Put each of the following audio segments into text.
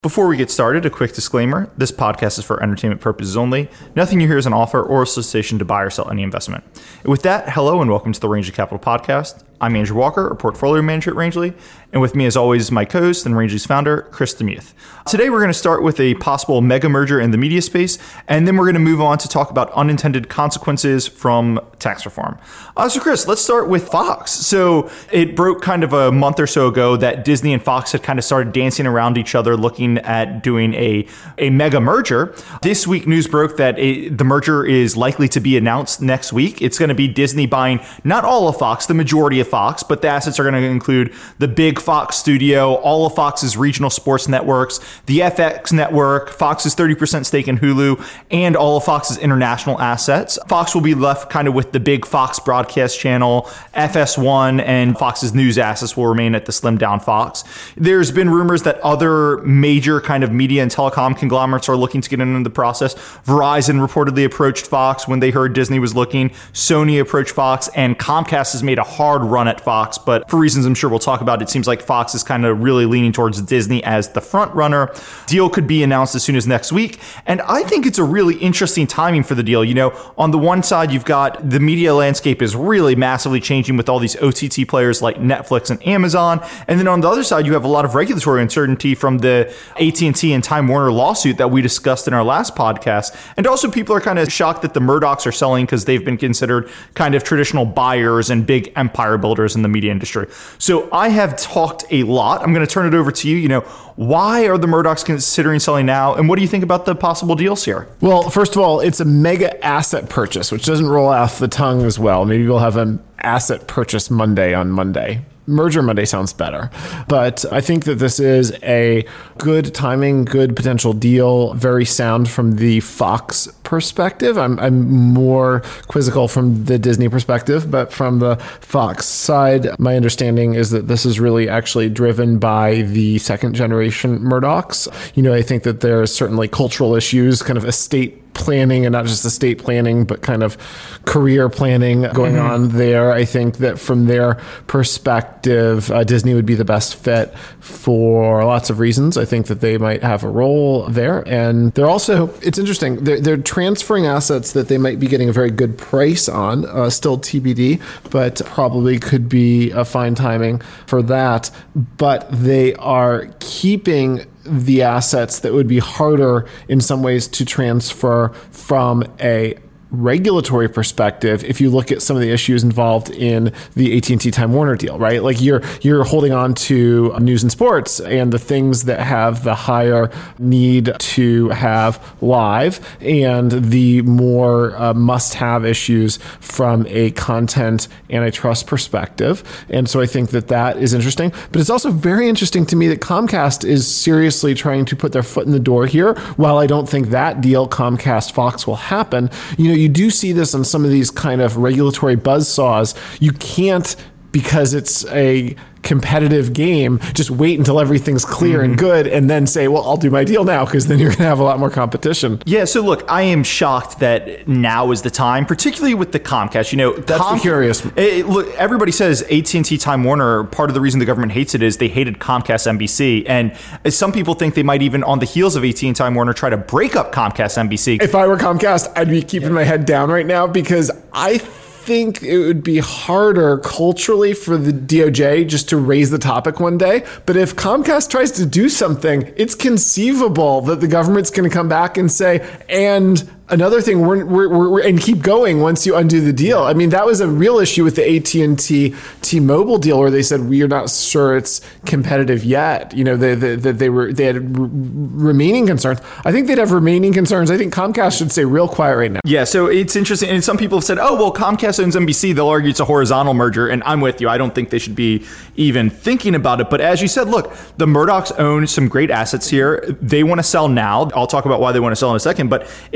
Before we get started, a quick disclaimer. This podcast is for entertainment purposes only. Nothing you hear is an offer or a solicitation to buy or sell any investment. And with that, hello and welcome to the Rangeley Capital Podcast. I'm Andrew Walker, a portfolio manager at Rangeley. And with me, as always, is my co-host and Rangeley's founder, Chris Demuth. Today, we're going to start with a possible mega merger in the media space, and then we're going to move on to talk about unintended consequences from tax reform. So Chris, let's start with Fox. So it broke kind of a month or so ago that Disney and Fox had kind of started dancing around each other, looking at doing a mega merger. This week, news broke that the merger is likely to be announced next week. It's going to be Disney buying not all of Fox, the majority of Fox, but the assets are going to include the big Fox studio, all of Fox's regional sports networks, the FX network, Fox's 30% stake in Hulu, and all of Fox's international assets. Fox will be left kind of with the big Fox broadcast channel, FS1, and Fox's news assets will remain at the slimmed down Fox. There's been rumors that other major kind of media and telecom conglomerates are looking to get into the process. Verizon reportedly approached Fox when they heard Disney was looking. Sony approached Fox, and Comcast has made a hard run at Fox, but for reasons I'm sure we'll talk about, it seems like Fox is kind of really leaning towards Disney as the front runner. Deal could be announced as soon as next week, and I think it's a really interesting timing for the deal. You know, on the one side, you've got the media landscape is really massively changing with all these OTT players like Netflix and Amazon, and then on the other side, you have a lot of regulatory uncertainty from the AT&T and Time Warner lawsuit that we discussed in our last podcast, and also people are kind of shocked that the Murdochs are selling because they've been considered kind of traditional buyers and big empire builders in the media industry. So I have talked a lot. I'm going to turn it over to you. You know, why are the Murdochs considering selling now? And what do you think about the possible deals here? Well, first of all, it's a mega asset purchase, which doesn't roll off the tongue as well. Maybe we'll have an asset purchase Monday on Monday. Merger Monday sounds better. But I think that this is a good timing, good potential deal, very sound from the Fox perspective. I'm more quizzical from the Disney perspective, but from the Fox side, my understanding is that this is really actually driven by the second generation Murdochs. You know, I think that there's certainly cultural issues, kind of estate planning, and not just estate planning, but kind of career planning going on there. I think that from their perspective, Disney would be the best fit for lots of reasons. I think that they might have a role there. And they're also, it's interesting, they're transferring assets that they might be getting a very good price on, still TBD, but probably could be a fine timing for that. But they are keeping the assets that would be harder in some ways to transfer from a regulatory perspective if you look at some of the issues involved in the AT&T Time Warner deal, right? Like you're holding on to news and sports and the things that have the higher need to have live and the more must-have issues from a content antitrust perspective. And so I think that that is interesting. But it's also very interesting to me that Comcast is seriously trying to put their foot in the door here. While I don't think that deal Comcast-Fox will happen, you know, you do see this on some of these kind of regulatory buzzsaws. You can't, because it's a competitive game, just wait until everything's clear and good and then say, well, I'll do my deal now, because then you're going to have a lot more competition. Yeah, so look, I am shocked that now is the time, particularly with the Comcast. You know, that's curious. Look, everybody says AT&T Time Warner, part of the reason the government hates it is they hated Comcast NBC. And some people think they might even, on the heels of AT&T Time Warner, try to break up Comcast NBC. If I were Comcast, I'd be keeping my head down right now, because I think it would be harder culturally for the DOJ just to raise the topic one day. But if Comcast tries to do something, it's conceivable that the government's going to come back and say, and another thing, we're and keep going once you undo the deal. I mean, that was a real issue with the AT&T T-Mobile deal, where they said we are not sure it's competitive yet. You know, they had remaining concerns. I think they'd have remaining concerns. I think Comcast should stay real quiet right now. Yeah, so it's interesting. And some people have said, oh, well, Comcast owns NBC. They'll argue it's a horizontal merger. And I'm with you. I don't think they should be even thinking about it. But as you said, look, the Murdochs own some great assets here. They want to sell now. I'll talk about why they want to sell in a second. But if they want to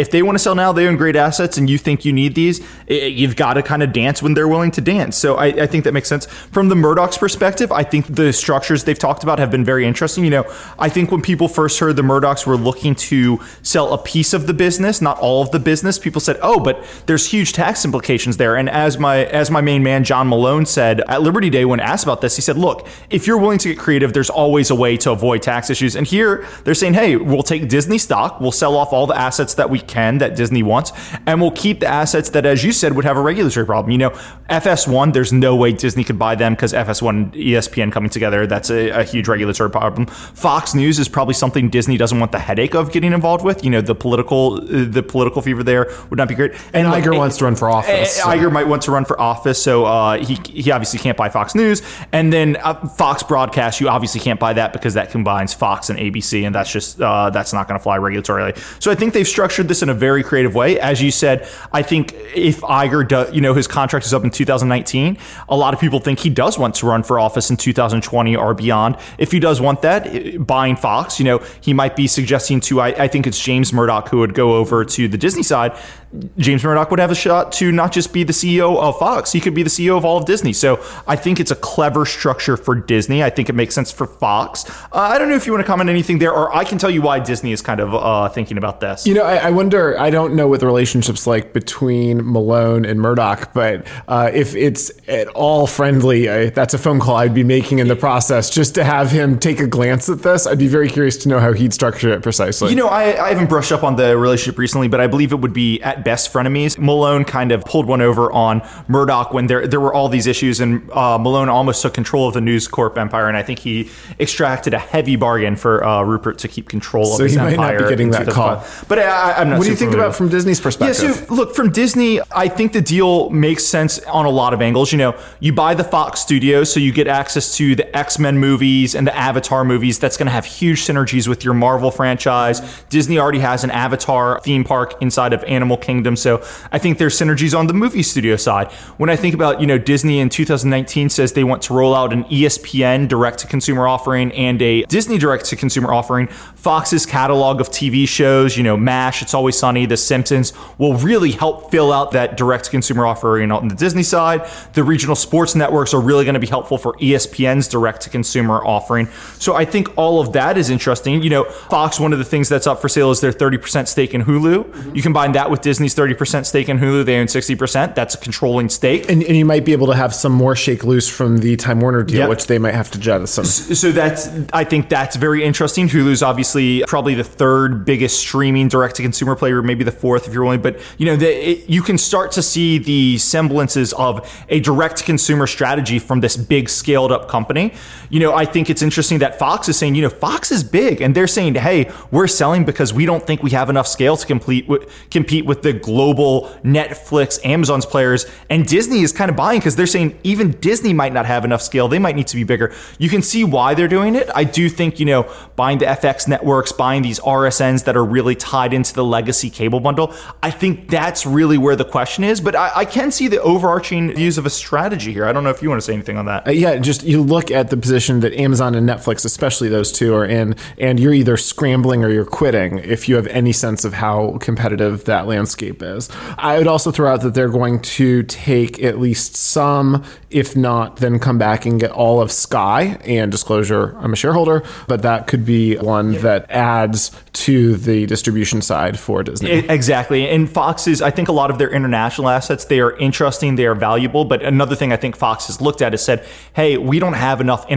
sell now, they own great assets, and you think you need these, you've got to kind of dance when they're willing to dance. So I think that makes sense. From the Murdoch's perspective, I think the structures they've talked about have been very interesting. I think when people first heard the Murdochs were looking to sell a piece of the business, not all of the business, people said, oh, but there's huge tax implications there. And as my main man, John Malone, said at Liberty Day when asked about this, he said, look, if you're willing to get creative, there's always a way to avoid tax issues. And here they're saying, hey, we'll take Disney stock, we'll sell off all the assets that we can that Disney wants, and we'll keep the assets that, as you said, would have a regulatory problem. FS1, there's no way Disney could buy them because FS1 and ESPN coming together, that's a huge regulatory problem. Fox News is probably something Disney doesn't want the headache of getting involved with. The political fever there would not be great. And Iger wants to run for office. Iger might want to run for office, so he obviously can't buy Fox News. And then Fox Broadcast, you obviously can't buy that because that combines Fox and ABC, and that's just that's not going to fly regulatorily. So I think they've structured this in a very creative way. As you said, I think if Iger does, his contract is up in 2019, a lot of people think he does want to run for office in 2020 or beyond. If he does want that, buying Fox, he might be suggesting to, I think it's James Murdoch who would go over to the Disney side. James Murdoch would have a shot to not just be the CEO of Fox, he could be the CEO of all of Disney. So I think it's a clever structure for Disney. I think it makes sense for Fox. I don't know if you want to comment anything there, or I can tell you why Disney is kind of thinking about this. I wonder, I don't know what the relationship's like between Malone and Murdoch, but if it's at all friendly, that's a phone call I'd be making in the process just to have him take a glance at this. I'd be very curious to know how he'd structure it precisely. I haven't brushed up on the relationship recently, but I believe it would be at best frenemies. Malone kind of pulled one over on Murdoch when there were all these issues, and Malone almost took control of the News Corp empire, and I think he extracted a heavy bargain for Rupert to keep control of his empire. So he might not be getting that call. But I'm not. What do you think about from Disney's perspective? Yeah, so look, from Disney, I think the deal makes sense on a lot of angles. You buy the Fox studios, so you get access to the X-Men movies and the Avatar movies. That's going to have huge synergies with your Marvel franchise. Disney already has an Avatar theme park inside of Animal Kingdom, so I think there's synergies on the movie studio side. When I think about, Disney in 2019 says they want to roll out an ESPN direct-to-consumer offering and a Disney direct-to-consumer offering. Fox's catalog of TV shows, MASH, It's Always Sunny, The Simpsons, will really help fill out that direct-to-consumer offering on the Disney side. The regional sports networks are really going to be helpful for ESPN's direct-to-consumer offering. So I think all of that is interesting. Fox, one of the things that's up for sale is their 30% stake in Hulu. Mm-hmm. You combine that with Disney's 30% stake in Hulu, they own 60%. That's a controlling stake. And you might be able to have some more shake loose from the Time Warner deal, which they might have to jettison. So I think that's very interesting. Hulu's obviously probably the third biggest streaming direct-to-consumer player, maybe the fourth if you're willing. But, you can start to see the semblances of a direct-to-consumer strategy from this big scaled-up company. I think it's interesting that Fox is saying, Fox is big, and they're saying, hey, we're selling because we don't think we have enough scale to compete with the global Netflix, Amazon's players. And Disney is kind of buying because they're saying even Disney might not have enough scale. They might need to be bigger. You can see why they're doing it. I do think, buying the FX networks, buying these RSNs that are really tied into the legacy cable bundle, I think that's really where the question is. But I can see the overarching views of a strategy here. I don't know if you want to say anything on that. Just you look at the position that Amazon and Netflix, especially those two, are in, and you're either scrambling or you're quitting if you have any sense of how competitive that landscape is. I would also throw out that they're going to take at least some, if not, then come back and get all of Sky. And disclosure, I'm a shareholder, but that could be one that adds to the distribution side for Disney. Exactly. And Fox's, I think a lot of their international assets, they are interesting, they are valuable. But another thing I think Fox has looked at is said, hey, we don't have enough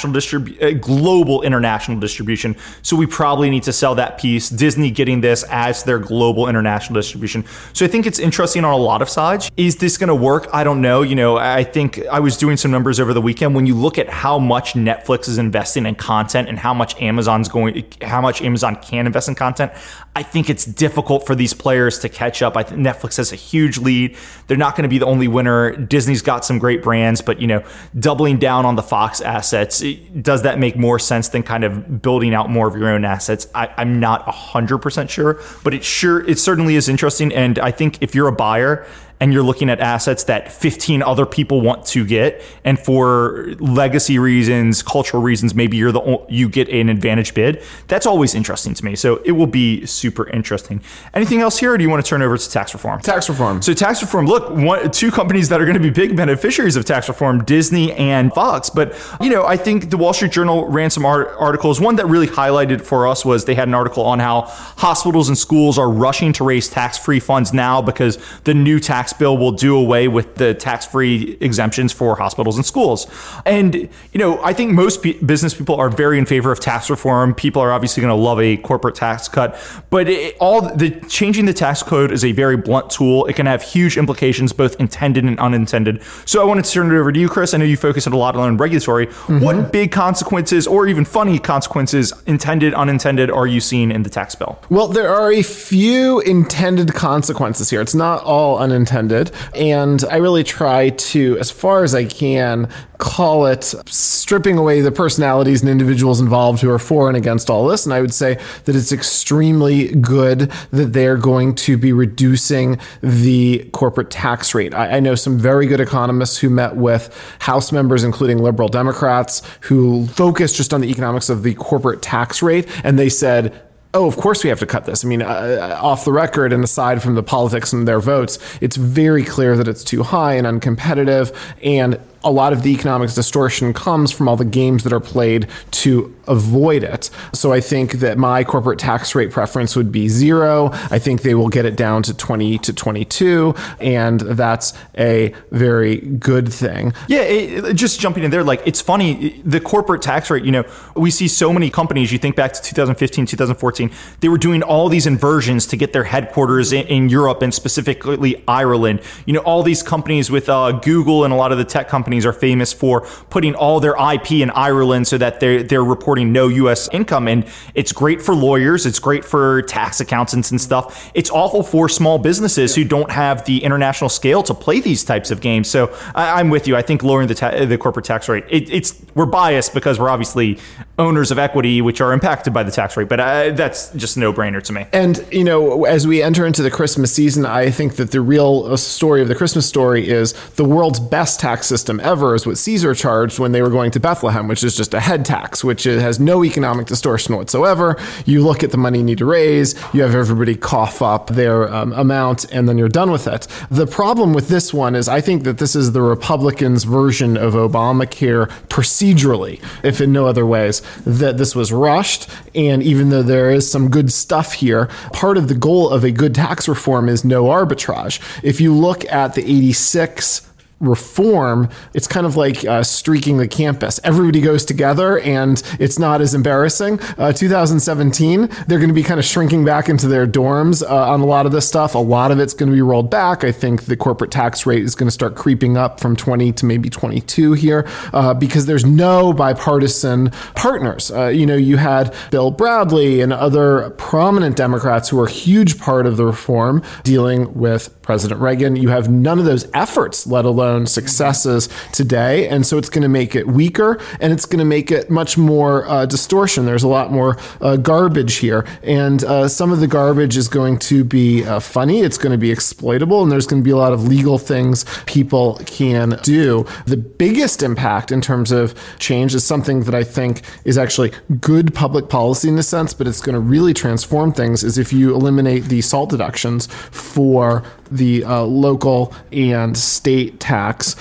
global international distribution, so we probably need to sell that piece. Disney getting this as their global international distribution. So I think it's interesting on a lot of sides. Is this going to work? I don't know. I think I was doing some numbers over the weekend. When you look at how much Netflix is investing in content and how much Amazon can invest in content, I think it's difficult for these players to catch up. I think Netflix has a huge lead. They're not going to be the only winner. Disney's got some great brands, but doubling down on the Fox assets, does that make more sense than kind of building out more of your own assets? I'm not 100% sure, but it certainly is interesting. And I think if you're a buyer and you're looking at assets that 15 other people want to get, and for legacy reasons, cultural reasons, maybe you get an advantage bid. That's always interesting to me. So it will be super interesting. Anything else here, or do you want to turn over to tax reform? Tax reform. So tax reform, look, two companies that are going to be big beneficiaries of tax reform, Disney and Fox. But, I think the Wall Street Journal ran some articles. One that really highlighted for us was they had an article on how hospitals and schools are rushing to raise tax-free funds now because the new tax bill will do away with the tax-free exemptions for hospitals and schools. And, I think most business people are very in favor of tax reform. People are obviously going to love a corporate tax cut, but changing the tax code is a very blunt tool. It can have huge implications, both intended and unintended. So I wanted to turn it over to you, Chris. I know you focus a lot on regulatory. What big consequences or even funny consequences, intended, unintended, are you seeing in the tax bill? Well, there are a few intended consequences here. It's not all unintended. And I really try to, as far as I can, call it stripping away the personalities and individuals involved who are for and against all this. And I would say that it's extremely good that they're going to be reducing the corporate tax rate. I know some very good economists who met with House members, including liberal Democrats, who focused just on the economics of the corporate tax rate. And they said, oh, of course we have to cut this. I mean, off the record and aside from the politics and their votes, it's very clear that it's too high and uncompetitive. And a lot of the economics distortion comes from all the games that are played to avoid it. So I think that my corporate tax rate preference would be 0. I think they will get it down to 20 to 22, and that's a very good thing. Yeah, just jumping in there, it's funny, the corporate tax rate, we see so many companies, you think back to 2015, 2014, they were doing all these inversions to get their headquarters in Europe and specifically Ireland. All these companies with Google and a lot of the tech companies are famous for putting all their IP in Ireland so that they're reporting no U.S. income. And it's great for lawyers. It's great for tax accountants and stuff. It's awful for small businesses who don't have the international scale to play these types of games. So I'm with you. I think lowering the corporate tax rate, we're biased because we're obviously owners of equity, which are impacted by the tax rate. But that's just a no-brainer to me. And, as we enter into the Christmas season, I think that the real story of the Christmas story is the world's best tax system ever is what Caesar charged when they were going to Bethlehem, which is just a head tax, which has no economic distortion whatsoever. You look at the money you need to raise, you have everybody cough up their amount, and then you're done with it. The problem with this one is I think that this is the Republicans' version of Obamacare procedurally, if in no other ways, that this was rushed. And even though there is some good stuff here, part of the goal of a good tax reform is no arbitrage. If you look at the 86 reform, it's kind of like streaking the campus. Everybody goes together and it's not as embarrassing. 2017, they're going to be kind of shrinking back into their dorms on a lot of this stuff. A lot of it's going to be rolled back. I think the corporate tax rate is going to start creeping up from 20 to maybe 22 here because there's no bipartisan partners. You had Bill Bradley and other prominent Democrats who are a huge part of the reform dealing with President Reagan. You have none of those efforts, let alone successes today. And so it's going to make it weaker and it's going to make it much more distortion. There's a lot more garbage here. And some of the garbage is going to be funny. It's going to be exploitable. And there's going to be a lot of legal things people can do. The biggest impact in terms of change is something that I think is actually good public policy in a sense, but it's going to really transform things, is if you eliminate the SALT deductions for the local and state tax,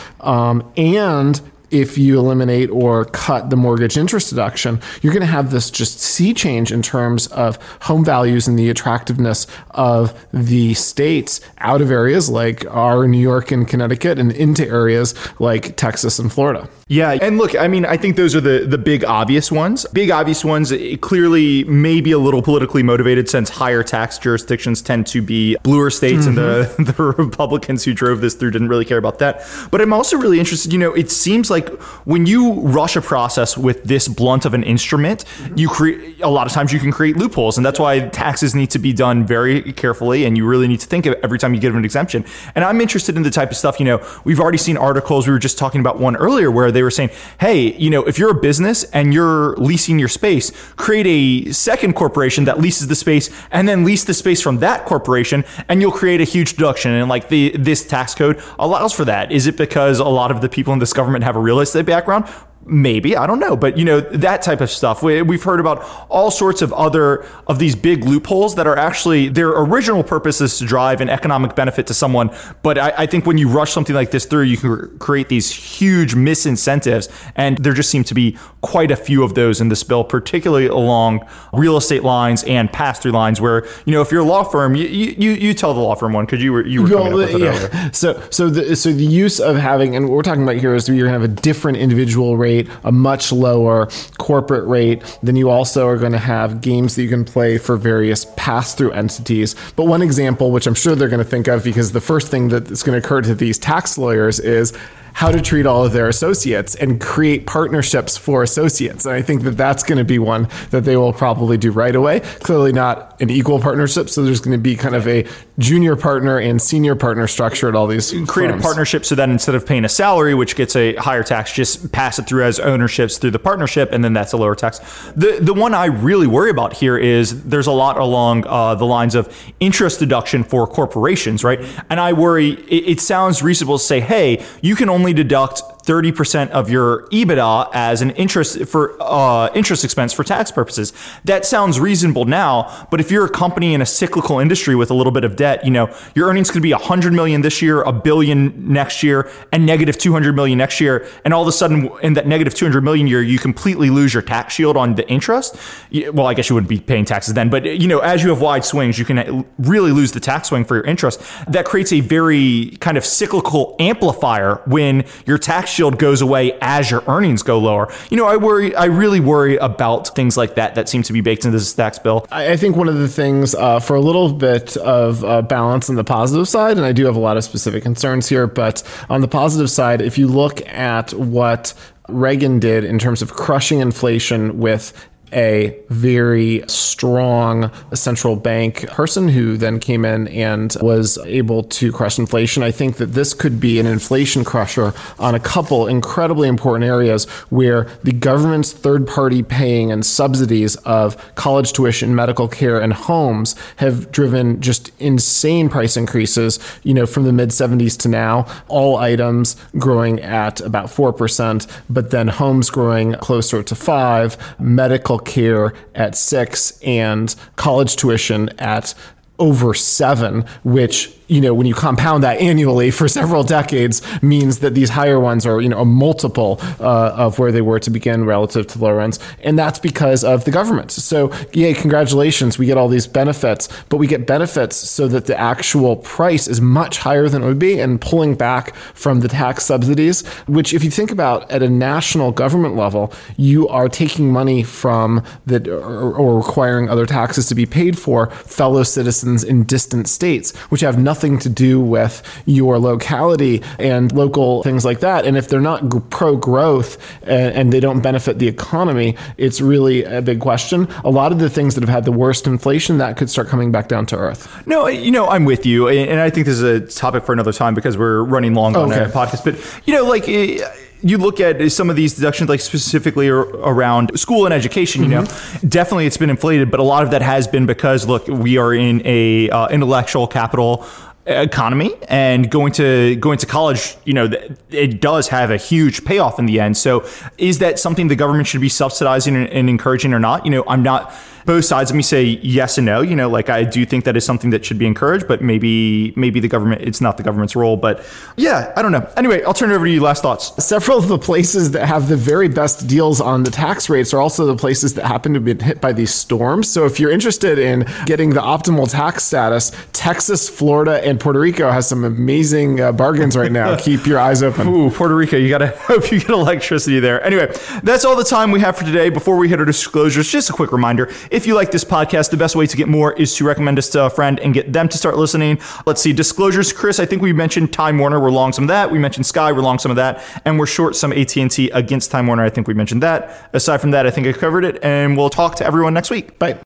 and if you eliminate or cut the mortgage interest deduction, you're going to have this just sea change in terms of home values and the attractiveness of the states out of areas like our New York and Connecticut and into areas like Texas and Florida. Yeah. And look, I think those are the big obvious ones. Big obvious ones clearly may be a little politically motivated since higher tax jurisdictions tend to be bluer states, and the Republicans who drove this through didn't really care about that. But I'm also really interested, it seems like when you rush a process with this blunt of an instrument, a lot of times you can create loopholes. And that's why taxes need to be done very carefully. And you really need to think of it every time you give an exemption. And I'm interested in the type of stuff, we've already seen articles. We were just talking about one earlier where they were saying, hey, if you're a business and you're leasing your space, create a second corporation that leases the space and then lease the space from that corporation, and you'll create a huge deduction. And like this tax code allows for that. Is it because a lot of the people in this government have a real estate background? Maybe, I don't know. But, that type of stuff. We've heard about all sorts of these big loopholes that are actually, their original purpose is to drive an economic benefit to someone. But I think when you rush something like this through, you can create these huge misincentives. And there just seem to be quite a few of those in this bill, particularly along real estate lines and pass-through lines where, if you're a law firm, you tell the law firm one, because you were coming up with it earlier. So the use of having, and what we're talking about here is you're going to have a different individual rate, a much lower corporate rate. Then you also are going to have games that you can play for various pass-through entities. But one example, which I'm sure they're going to think of, because the first thing that's going to occur to these tax lawyers is how to treat all of their associates and create partnerships for associates. And I think that that's going to be one that they will probably do right away. Clearly not an equal partnership. So there's going to be kind of a junior partner and senior partner structure at all these create firms. A partnership so that instead of paying a salary, which gets a higher tax, just pass it through as ownerships through the partnership, and then that's a lower tax. The one I really worry about here is there's a lot along the lines of interest deduction for corporations, right? And I worry, it sounds reasonable to say, hey, you can only deduct 30% of your EBITDA as an interest expense for tax purposes. That sounds reasonable now, but if you're a company in a cyclical industry with a little bit of debt, your earnings could be $100 million this year, $1 billion next year, and negative $200 million next year. And all of a sudden, in that negative $200 million year, you completely lose your tax shield on the interest. Well, I guess you wouldn't be paying taxes then, but as you have wide swings, you can really lose the tax swing for your interest. That creates a very kind of cyclical amplifier when your tax shield goes away as your earnings go lower. I really worry about things like that seem to be baked into this tax bill. I think one of the things for a little bit of balance on the positive side, and I do have a lot of specific concerns here, but on the positive side, if you look at what Reagan did in terms of crushing inflation with a very strong central bank person who then came in and was able to crush inflation. I think that this could be an inflation crusher on a couple incredibly important areas where the government's third-party paying and subsidies of college tuition, medical care, and homes have driven just insane price increases, from the mid-70s to now, all items growing at about 4%, but then homes growing closer to 5%, medical care at 6%, and college tuition at over 7%, which when you compound that annually for several decades means that these higher ones are, a multiple of where they were to begin relative to lower ones. And that's because of the government. So, yay, congratulations, we get all these benefits, but we get benefits so that the actual price is much higher than it would be, and pulling back from the tax subsidies, which if you think about at a national government level, you are taking money from or requiring other taxes to be paid for fellow citizens in distant states, which have nothing to do with your locality and local things like that. And if they're not pro-growth and they don't benefit the economy, it's really a big question. A lot of the things that have had the worst inflation, that could start coming back down to earth. No, I'm with you. And I think this is a topic for another time because we're running long on the podcast. But, you look at some of these deductions, like specifically around school and education, definitely it's been inflated, but a lot of that has been because, look, we are in a intellectual capital economy, and going to college, it does have a huge payoff in the end. So is that something the government should be subsidizing and encouraging or not? I'm not, both sides of me say yes and no. I do think that is something that should be encouraged, but maybe the government, it's not the government's role. But yeah, I don't know. Anyway, I'll turn it over to you. Last thoughts. Several of the places that have the very best deals on the tax rates are also the places that happen to be hit by these storms. So if you're interested in getting the optimal tax status, Texas, Florida, and Puerto Rico has some amazing bargains right now. Keep your eyes open. Ooh, Puerto Rico, you gotta hope you get electricity there. Anyway, that's all the time we have for today. Before we hit our disclosures, just a quick reminder. If you like this podcast, the best way to get more is to recommend us to a friend and get them to start listening. Let's see, disclosures. Chris, I think we mentioned Time Warner. We're long some of that. We mentioned Sky. We're long some of that. And we're short some AT&T against Time Warner. I think we mentioned that. Aside from that, I think I covered it. And we'll talk to everyone next week. Bye.